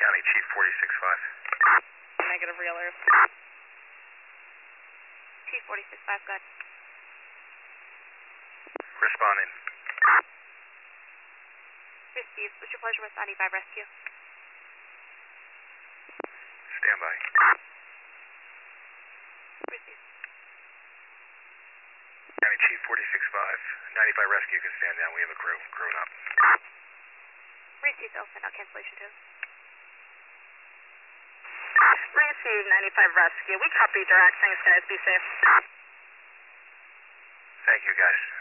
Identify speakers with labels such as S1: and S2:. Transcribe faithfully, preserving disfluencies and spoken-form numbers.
S1: County, Chief forty-six five.
S2: Negative reelers.
S3: Chief forty-six five, good.
S1: Responding.
S3: Received. What's your pleasure with ninety-five rescue?
S1: Stand by.
S3: Received.
S1: County Chief forty-six five. ninety-five rescue can stand down. We have a crew. Crewing up.
S3: Received. I'll send out cancellation too.
S2: Received, ninety-five rescue. We copy direct. Thanks, guys. Be safe.
S1: Thank you, guys.